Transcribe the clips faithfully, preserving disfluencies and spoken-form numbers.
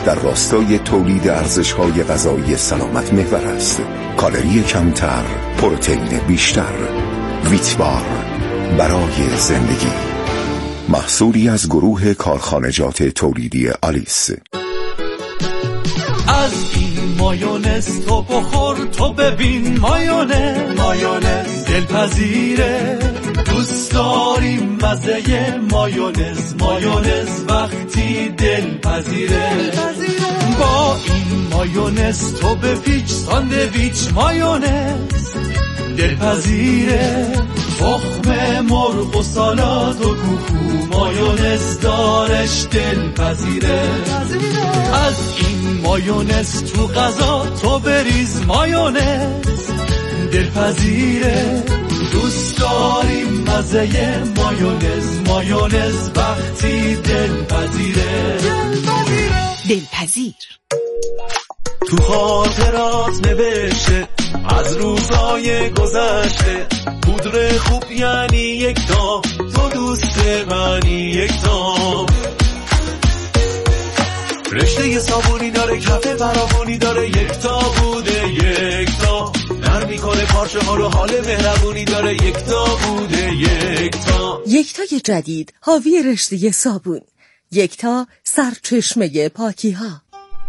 در راستای تولید ارزش‌های غذایی سلامت محور است. کالری کمتر، پروتئین بیشتر. ویتبار، برای زندگی. محصولی از گروه کارخانجات تولیدی آلیس. از این مایونز تو بخور، تو ببین مایونز، مایونز دلپذیره، دوست داریم مزه مایونز، مایونز وقتی دلپذیره. با این مایونز تو بپیچ ساندویچ، مایونز دلپذیره، تخم مرغ و سالاد و کوکو، مایونز دارش دلپذیره. از این مایونز تو غذا تو بریز، مایونز دلپذیره، دوست داریم مزه مایونز، مایونز وقتی دلپذیره. دلپذیر تو خاطرات نوشته از روزای گذشته، پودر خوب یعنی یک تا، تو دوست منی یک تا. رشته صابونی داره، کف فراوانی داره، یک تا بوده یک تا، نرم میکنه پارچه ها رو، حال مهربونی داره، یک تا بوده یک تا. یکتای جدید حاوی رشته صابون، یکتا سرچشمه پاکی ها.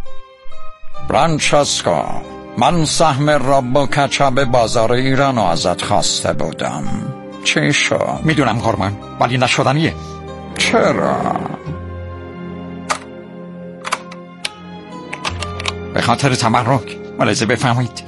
فرانچسکو، من سهم رب و کچاب بازار ایران رو ازت خواسته بودم. چی شو؟ میدونم قربان، ولی نشدنیه. چرا؟ به خاطر تمرک. ملاحظه بفهمید،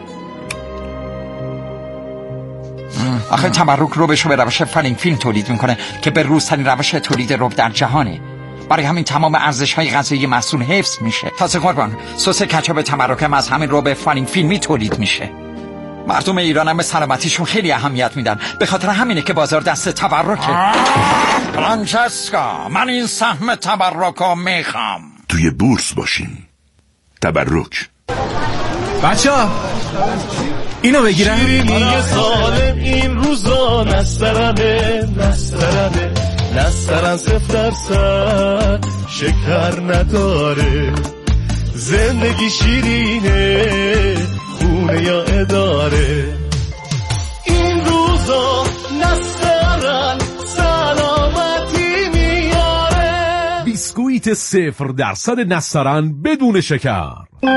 آخه تمرک روبشو به روش فلینگفیلم تولید میکنه که به روزترین روش تولید رب در جهانه. برای همین تمام ارزش‌های غذایی محصول حفظ میشه. تازه قربان، سس کچاپ تمرک هم از همین رب فلینگفیلمی تولید میشه. مردم ایران هم به سلامتیشون خیلی اهمیت میدن، به خاطر همینه که بازار دست تبرکه. فرانچسکو، من این سهم تبرکو میخوام. توی بورس باشیم. تبرک. بچه ها اینو بگیرم. شیرینی سالم این روزا نسترنه، نسترنه نسترن صفر درصد شکر نداره، زندگی شیرینه خونه یا اداره. این روزا نسترن سلامتی میاره. بیسکویت صفر درصد نسترن بدون شکر.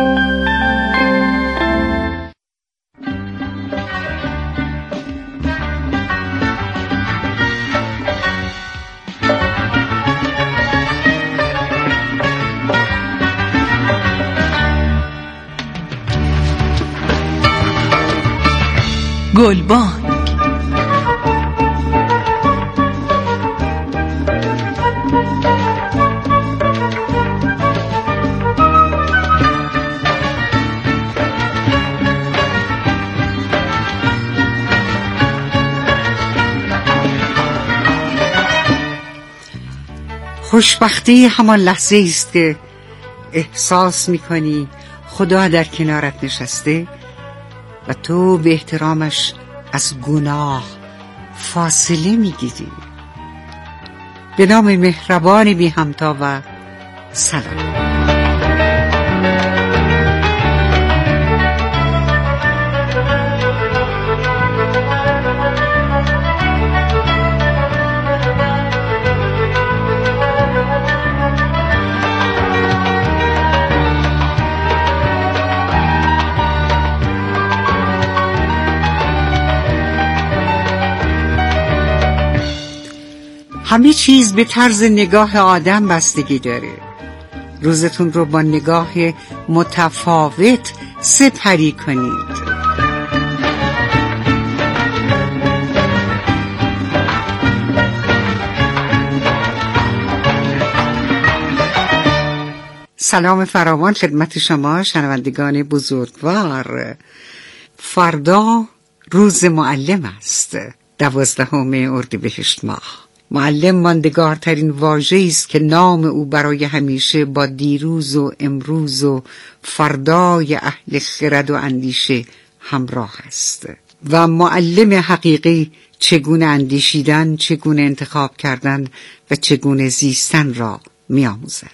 گلبان خوشبختی همان لحظه است که احساس میکنی خدا در کنارت نشسته و تو به احترامش از گناه فاصله میگیری. به نام مهربان بی همتا و سلام. همه چیز به طرز نگاه آدم بستگی داره. روزتون رو با نگاه متفاوت سپری کنید. سلام فراوان خدمت شما شنوندگان بزرگوار. فردا روز معلم است، دوازدهم اردیبهشت ماه. معلم ماندگارترین واژه‌ای است که نام او برای همیشه با دیروز و امروز و فردای اهل خرد و اندیشه همراه است. و معلم حقیقی چگونه اندیشیدن، چگونه انتخاب کردن و چگونه زیستن را می‌آموزد.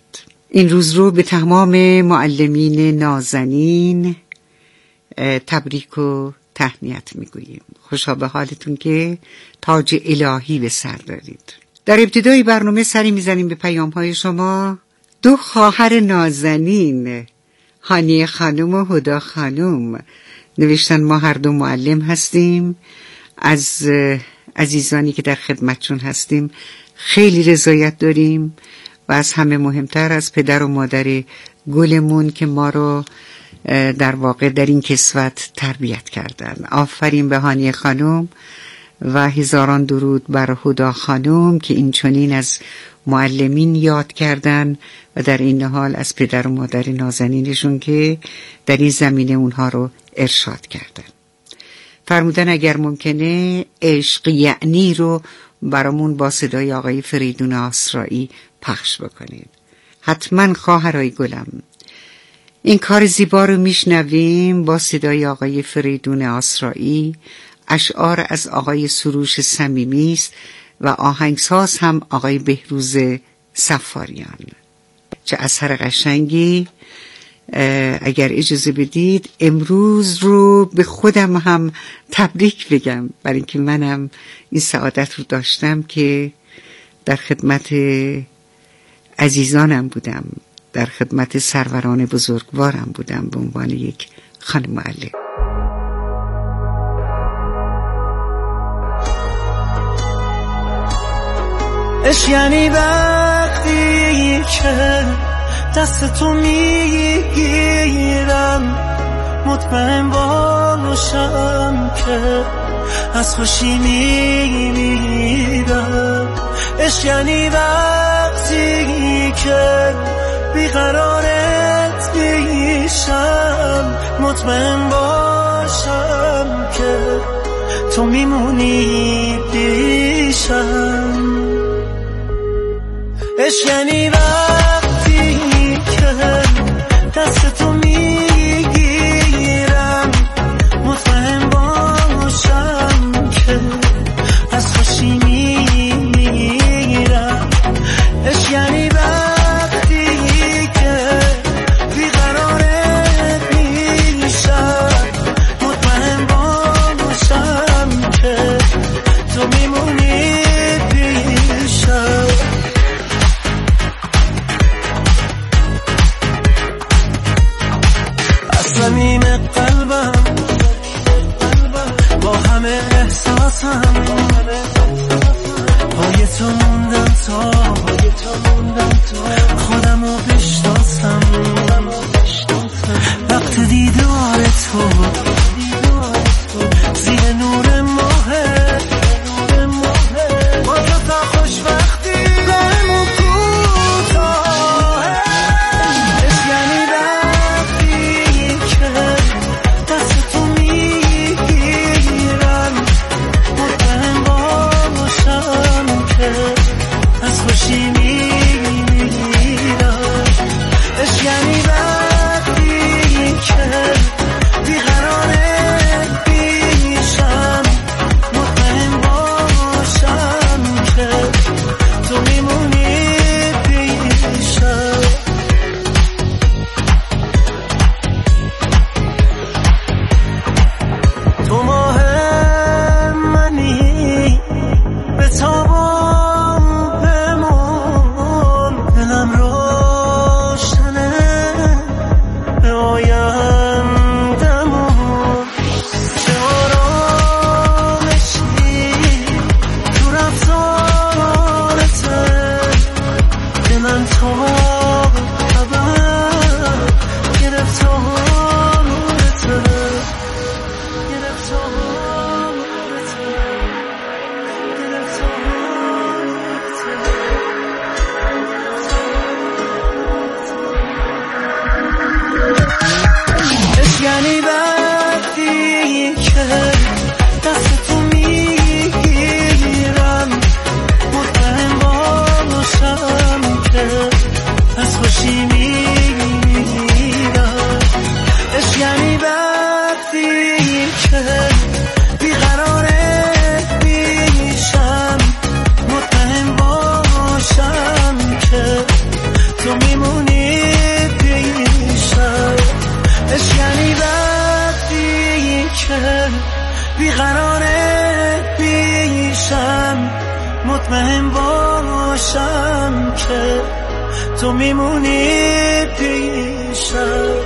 این روز رو به تمام معلمین نازنین تبریک و تهنیت میگوییم. خوشا به حالتون که تاج الهی به سر دارید. در ابتدای برنامه سری میزنیم به پیام های شما. دو خواهر نازنین، هانیه خانم و هدا خانم، نوشتن ما هر دو معلم هستیم. از عزیزانی که در خدمتشون هستیم خیلی رضایت داریم و از همه مهمتر از پدر و مادر گلمون که ما رو در واقع در این کسوت تربیت کردن. آفرین به هانیه خانم و هزاران درود بر هدا خانم که این چنین از معلمین یاد کردن و در این حال از پدر و مادر نازنینشون که در این زمینه اونها رو ارشاد کردن. فرمودن اگر ممکنه عشق یعنی رو برامون با صدای آقای فریدون آسرایی پخش بکنید. حتما خواهرای گلم. این کار زیبا رو میشنویم با صدای آقای فریدون آسرایی. اشعار از آقای سروش صمیمی است و آهنگساز هم آقای بهروز صفاریان. چه اثر قشنگی. اگر اجازه بدید امروز رو به خودم هم تبریک بگم، برای اینکه منم این سعادت رو داشتم که در خدمت عزیزانم بودم، در خدمت سروران بزرگوارم بودم به عنوان یک خانم معلم. اش یعنی وقتی که دست تو میگیرم مطمئن باشم که از خوشی میمیرم. عشق یعنی وقتی که بیقرارت میشم مطمئن باشم که تو میمونی پیشم. عشق یعنی وقتی که دست تو میگیرم مطمئن باشم که از خوشی میمیرم. عشق یعنی وقتی که بیقرارت میشم مطمئن باشم که تو میمونی پیشم. صمیم قلبم با همه احساسم پای تو موندم تا خودمو بشناسم. وقت دیدار تو زیر نور ماه با تو تا خوشبختی دارمو کوتاه. عشق یعنی وقتی که دست تو میگیرم مطمئن باشم که از خوشی میمیرم. عشق یعنی وقتی که بیقرارت میشم مطمئن باشم که تو میمونی پیشم. تو ماه منی به تابم بمون، دلم روشنه بیقراره پیشم، مطمئن باشم که تو میمونی پیشم.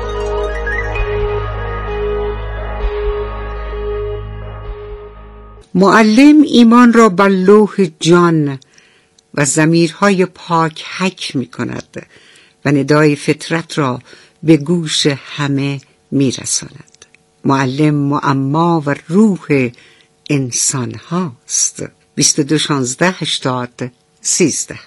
معلم ایمان را بر لوح جان و ضمیرهای پاک حک می کند و ندای فطرت را به گوش همه می رساند. معلم معما و روح انسان هاست. بیست و دو شانزده هشتاد سیزده.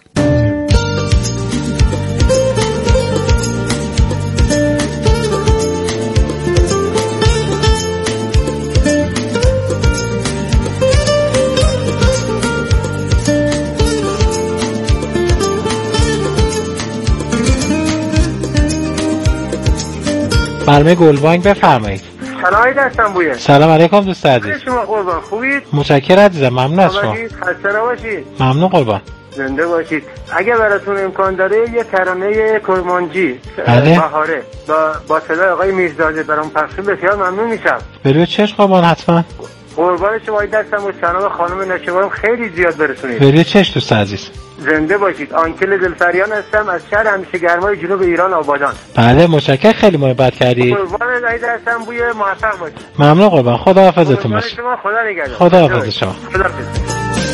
برنامه گلبانگ بفرمایید. سلام دستم بویه. سلام علیکم دوست عزیز. شما قربان خوبید؟ متشکرم عزیزم، ممنون از شما. خسته نباشید. ممنون قربان. زنده باشید. اگه براتون امکان داره یه ترانه کرمانجی بهاره با با صدای آقای میرزاده برام پخش بسیار ممنون میشم. بروی چشم قربان حتما. قربان شما دستم و سلام خانم نشوارم خیلی زیاد برسونید. بروی چشم دوست عزیز. زنده باشید. آنکل دلفریان هستم از شهر همیشه گرمای جنوب ایران آبادان. بله متشکرم، خیلی محبت کردید. قربان دستم بوی موفق باشید. ممنون قربان. خدا حافظتون باشه. شما خدا نگهدار. خدا حافظ شما. خدا حافظ.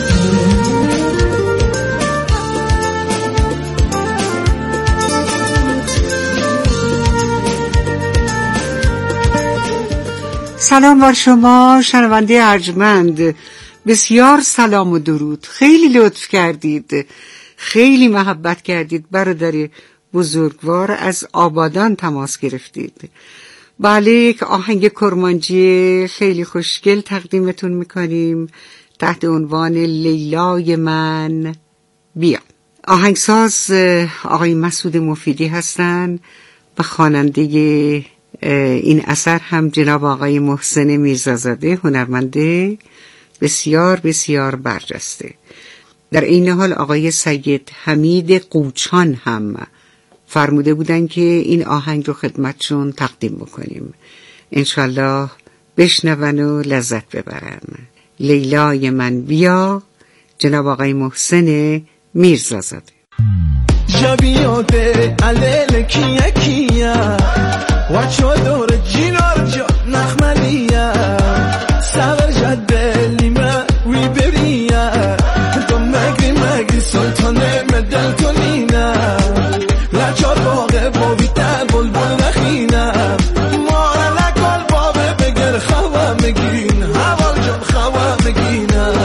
سلام بر شما شنونده ارجمند، بسیار سلام و درود. خیلی لطف کردید، خیلی محبت کردید. برادر بزرگوار از آبادان تماس گرفتید. بله، یک آهنگ کرمانجی خیلی خوشگل تقدیمتون میکنیم تحت عنوان لیلای من بیا. آهنگساز آقای مسعود مفیدی هستن و خواننده این اثر هم جناب آقای محسن میرزازاده، هنرمند بسیار بسیار برجسته. در این حال آقای سید حمید قوچان هم فرموده بودن که این آهنگ رو خدمتشون تقدیم بکنیم. انشالله بشنون و لذت ببرن. لیلای من بیا، جناب آقای محسن میرزازاده. جبیاده علیل کیا کیا و چادر جینار جا نخملیا سور جده لیمه وی بریا تو مگری مگری سلطانه مدل کنینا لچار باقه بابی تر بل بل نخینا مارا لکل بابه بگر خواه مگین حوال جا خواه مگینا.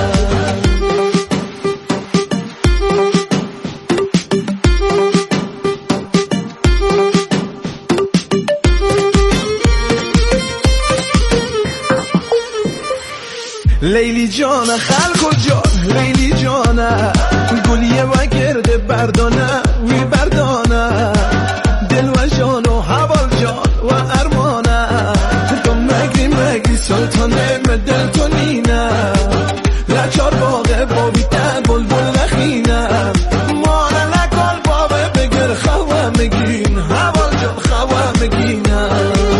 لیلی جان خلق جان لیلی جان گلیه و گرده بردانه وی بردانه دل و جان و حوال جان و ارمانه تو مگری مگری سلطانه مدل کنینه لچار باقه بابی تر بل بل نخینه مانه لکل بابه بگر خواه مگین حوال جان خواه مگینه.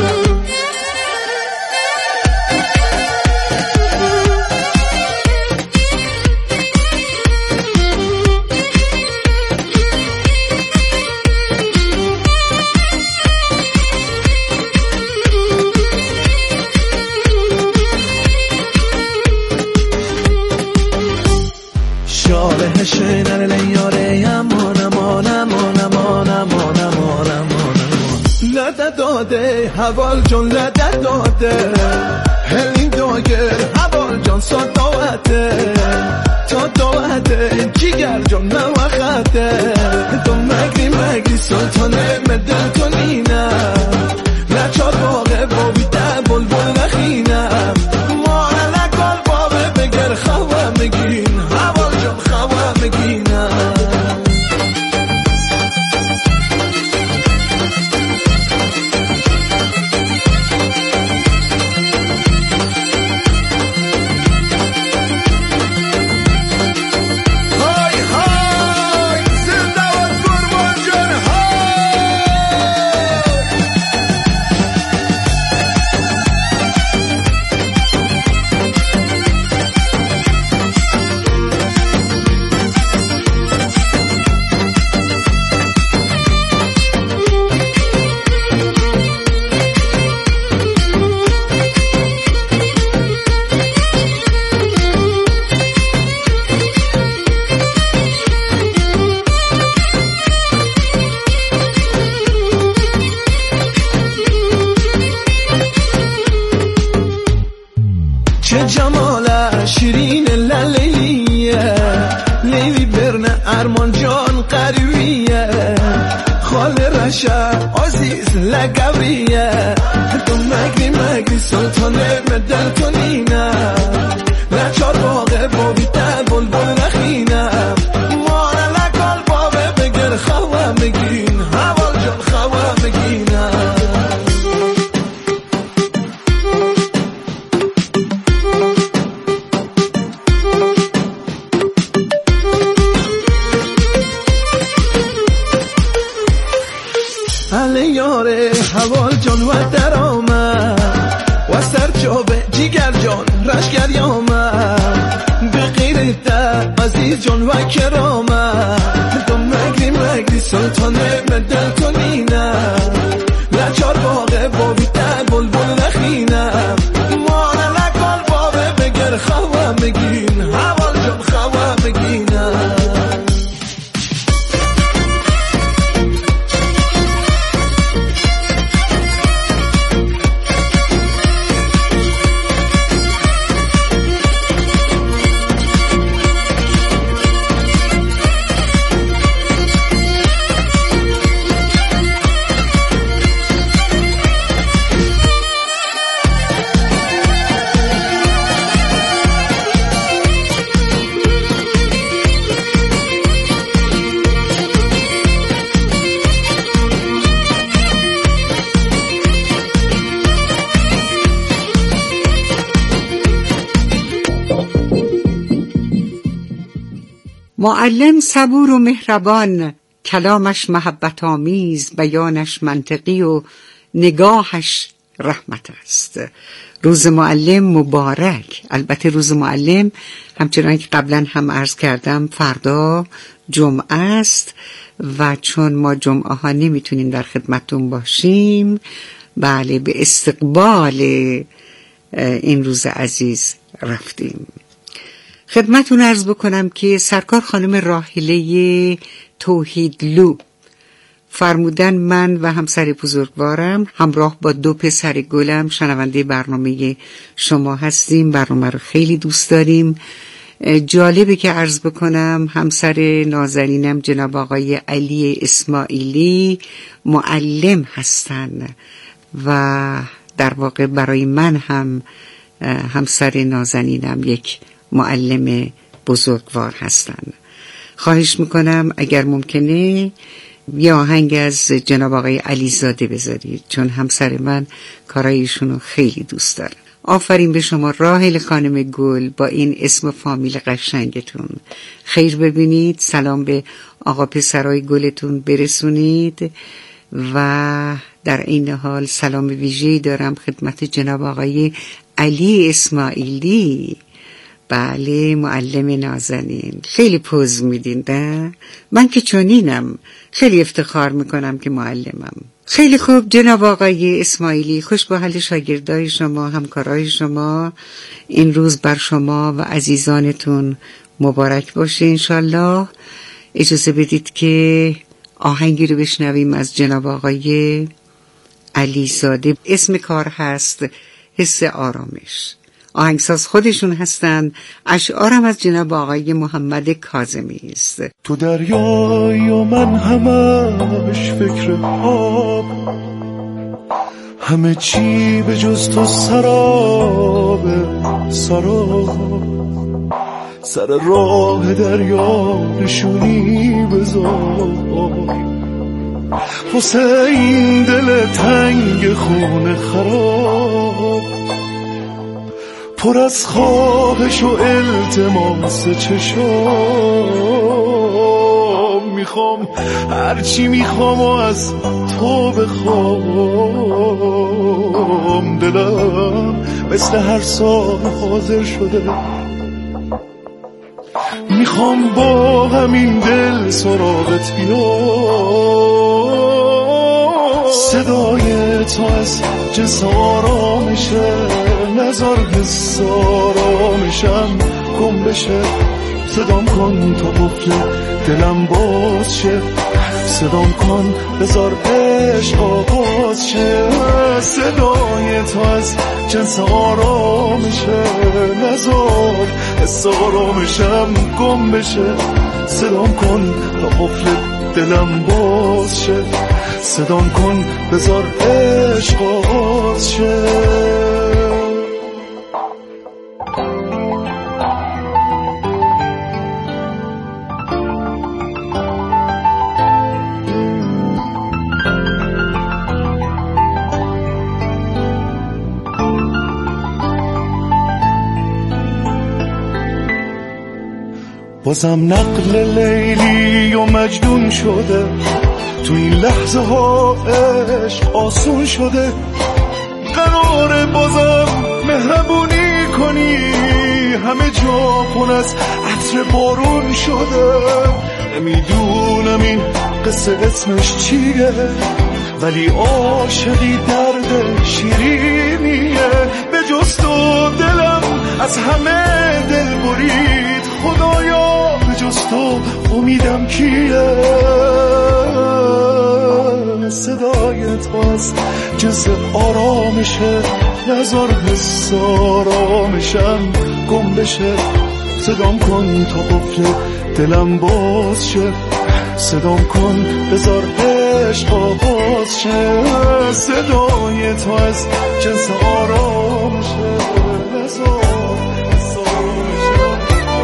شینر لیاره امانه مانه مانه مانه مانه مانه مانه لده داده حوال جان لده داده هلین داگر حوال جان ساد داوته تا داوته جیگر جان نوخته تو مگری مگری سلطانه مدل کنینه لچار باقه بابی در بل بل نخینه مانه لکل بابه بگر خواه مگین حوال جان خواه مگینه. های های زنده و قربان جان های عزیز لگوریه تو مگری مگری سلطانه مدل تو نینه نچار باقه بابی تر بل بل نخینه مانه لکال بابه بگر خواه مگین حوال جان خواه مگینه علی یاره حوال جان و در آمد و سر جابه جیگر جان رشگر یامد به غیرت عزیز جان و کرامد تو مگری مگری سلطانه مدل تو نینه لچار باقه بابی تر بل بل نخینه مانه لکال بابه بگر خواه مگین حوال جان خواه مگینه معلم صبور و مهربان، کلامش محبت آمیز، بیانش منطقی و نگاهش رحمت است. روز معلم مبارک. البته روز معلم همچنان که قبلا هم عرض کردم فردا جمعه است و چون ما جمعه ها نمیتونیم در خدمتون باشیم، بله به استقبال این روز عزیز رفتیم. خدمتون عرض بکنم که سرکار خانم راحله توحیدلو فرمودن من و همسر بزرگوارم همراه با دو پسر گلم شنونده برنامه شما هستیم. برنامه رو خیلی دوست داریم. جالبه که عرض بکنم همسر نازنینم جناب آقای علی اسماعیلی معلم هستن و در واقع برای من هم همسر نازنینم یک معلم بزرگوار هستن. خواهش میکنم اگر ممکنه یه آهنگ از جناب آقای علیزاده بذارید، چون همسر من کارایشونو خیلی دوست دارن. آفرین به شما راحل خانم گل با این اسم فامیل قشنگتون. خیر ببینید، سلام به آقا پسرای گلتون برسونید و در این حال سلام ویژه‌ای دارم خدمت جناب آقای علی اسماعیلی، بله معلم نازنین. خیلی پوز میدین نه؟ من که چنینم، خیلی افتخار میکنم که معلمم. خیلی خوب جناب آقای اسماعیلی، خوش به حال شاگردای شما، همکارای شما. این روز بر شما و عزیزانتون مبارک باشه انشالله. اجازه بدید که آهنگی رو بشنویم از جناب آقای علیزاده. اسم کار هست حس آرامش. آهنگساز خودشون هستن. اشعارم از جناب آقای محمد کاظمی است. تو دریای و من همش فکر آب، همه چی به جز تو سراب سراب، سر راه دریا نشونی بذار، واسه این دل تنگ خونه خراب، پر از خواهش و التماس چشام، میخوام هرچی میخوام و از تو بخوام، دلم مثل هر سال حاضر شده، میخوام با همین دل سراغت بیام، صدای تو از جنس آرامشه، نظر حس آرامشم گم بشه، صدام کن تا قفل دلم باز شه، صدام کن بذار عشق آغاز شه، صدای تو از جنس آرامشه، نظر حس آرامشم گم بشه، صدام کن تا قفل دلم باز شه، صدام کن بذار عشق آغاز شه. بازم نقل لیلی و مجنون شده، تو این لحظه ها عشق آسون شده. قراره بازم مهربونی کنی، همه جا پر از عطر بارون شده. نمیدونم این قصه اسمش چیه، ولی عاشقی درد شیرینیه. به جز تو دلم از همه دل برید، خدایا به جز تو امیدم کیه. صدای تو از جز آرامشه، نذار حس آرامشم گم بشه. صدام کن تا قفل دلم باز شه، صدام کن بذار عشق آغاز شه. صدای تو از جنس آرامشه، نذار حس آرامشم.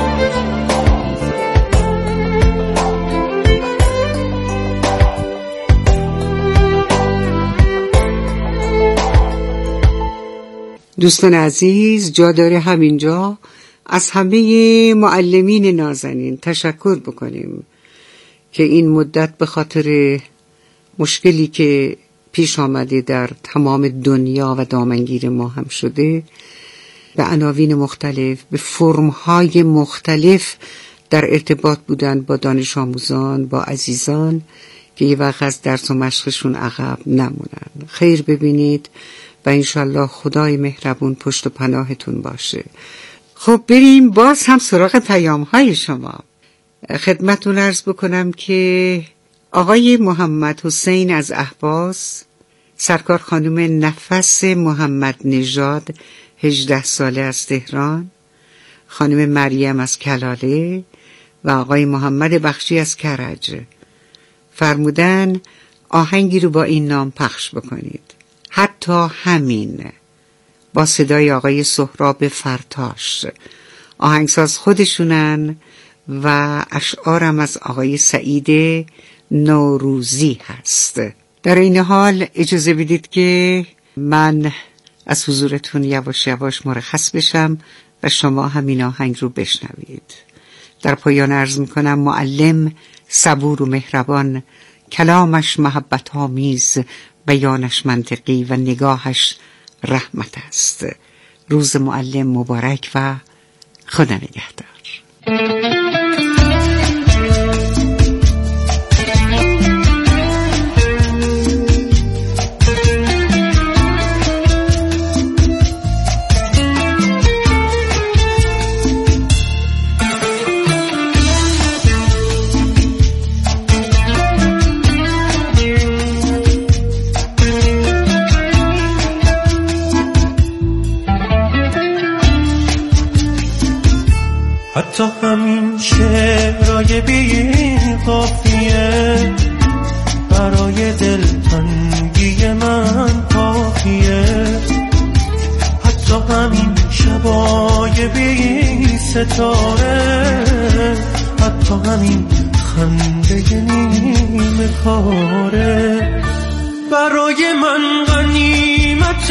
دوستان عزیز، جا داره همینجا از همه معلمین نازنین تشکر بکنیم که این مدت به خاطر مشکلی که پیش آمده در تمام دنیا و دامنگیر ما هم شده، به عناوین مختلف، به فرمهای مختلف در ارتباط بودن با دانش آموزان، با عزیزان که یه وقت از درس و مشقشون عقب نمونن. خیر ببینید و انشالله خدای مهربون پشت و پناهتون باشه. خب بریم باز هم سراغ پیام های شما. خدمتون عرض بکنم که آقای محمد حسین از اهواز، سرکار خانم نفس محمد نژاد هجده ساله از تهران، خانم مریم از کلاله و آقای محمد بخشی از کرج فرمودن آهنگی رو با این نام پخش بکنید. حتی همین، با صدای آقای سهراب فرتاش. آهنگساز خودشونن و اشعارم از آقای سعید نوروزی هست. در این حال اجازه بدید که من از حضورتون یواش یواش مرخص بشم و شما همین آهنگ رو بشنوید. در پایان عرض میکنم معلم صبور و مهربان، کلامش محبت آمیز، بیانش منطقی و نگاهش رحمت است. روز معلم مبارک و خدا نگهدار. حتی همین شعرهای بی قافیه برای دلتنگی من کافیه. حتی همین شبای بی ستاره، حتی همین خنده نیمه کاره برای من غنیمت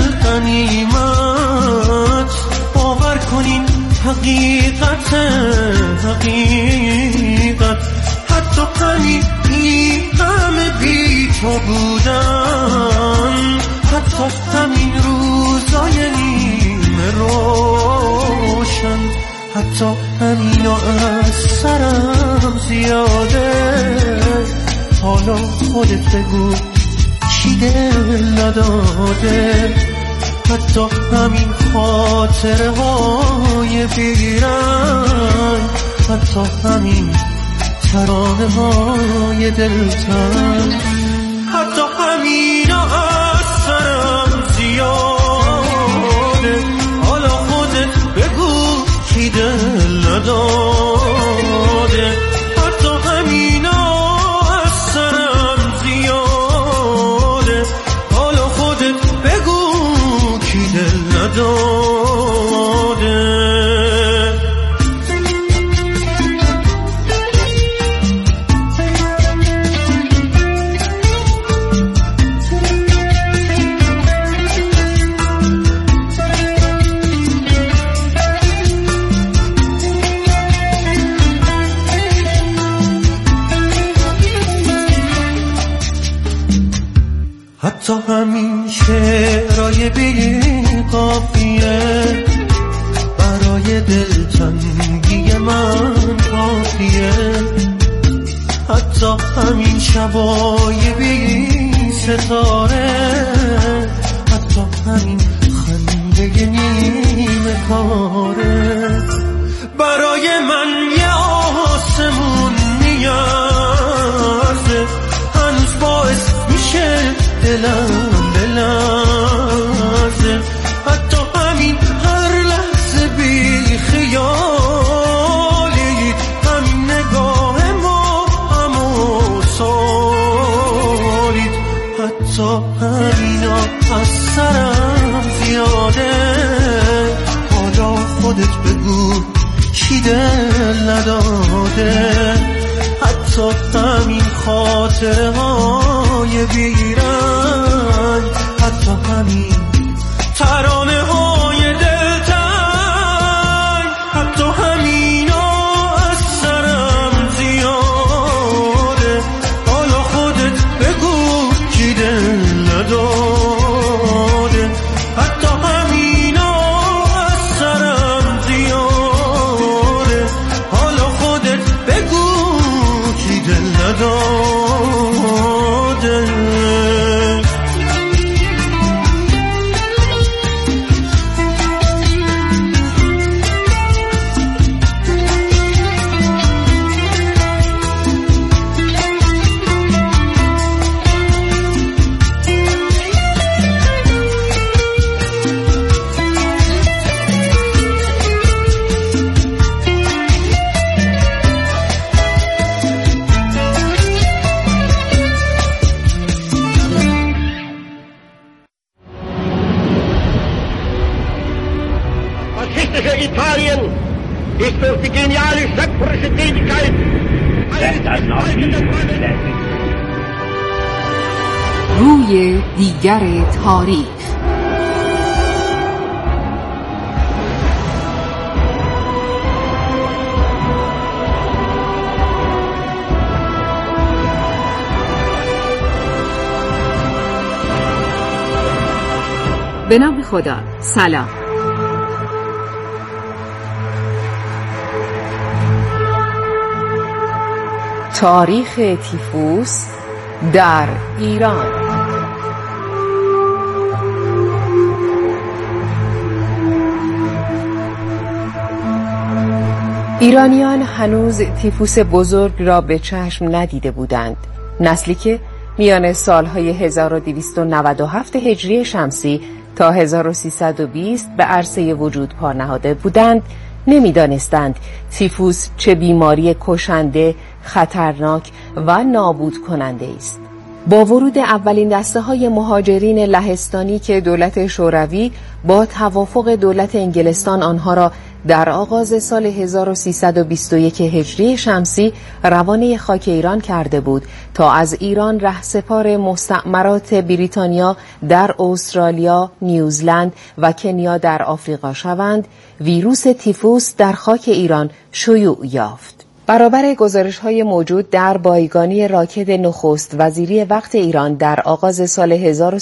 غنیمت. باور کنین حقیقت حقیقت، حتی همین این همه بی تو بودن، حتی همین روزای نیمه روشن، حتی همین از سرم زیاده. حالا خودت بگو چی دل نداده. حتی همین خاطره های بیرنگ، حتی همین ترانه های دلتنگ، حتی همین از سرم زیاده. حالا خودت بگو کی دل نداده. حتی همین از سرم زیاده. حتی همین شعرهای بی قافیه برای دلتنگی من کافیه. حتی همین شبای بی ستاره، حتی همین خنده نیمه کاره برای من یه آسمون نیازه. هنوز باعث میشه دلم بلرزه. حتی همین هر لحظه بی خیالی، همین نگاه ما همو سالید. حتی همینا از سرم زیاده. حالا خودت بگو کی دل نداده. حتی همین خاطره های بیرنگ، حتی همین ترانه های دلتنگ، حتی همینا از سرم زیاده. حالا خودت بگو کی دل نداده. حتی همینا از سرم زیاده. حالا خودت بگو کی دل نداده. Italien ist durch die geniale schöpferische Tätigkeit روی دیگر تاریخ. به نام خدا. سلام. تاریخ تیفوس در ایران. ایرانیان هنوز تیفوس بزرگ را به چشم ندیده بودند. نسلی که میان سالهای هزار و دویست و نود و هفت هجری شمسی تا هزار و سیصد و بیست به عرصه وجود پا نهاده بودند، نمیدانستند تیفوس چه بیماری کشنده، خطرناک و نابود کننده است. با ورود اولین دسته های مهاجرین لهستانی که دولت شوروی با توافق دولت انگلستان آنها را در آغاز سال هزار و سیصد و بیست و یک هجری شمسی روانه خاک ایران کرده بود تا از ایران رهسپار مستعمرات بریتانیا در استرالیا، نیوزلند و کنیا در آفریقا شوند، ویروس تیفوس در خاک ایران شیوع یافت. برابر گزارش‌های موجود در بایگانی راکد نخست وزیری وقت ایران در آغاز سال هزار و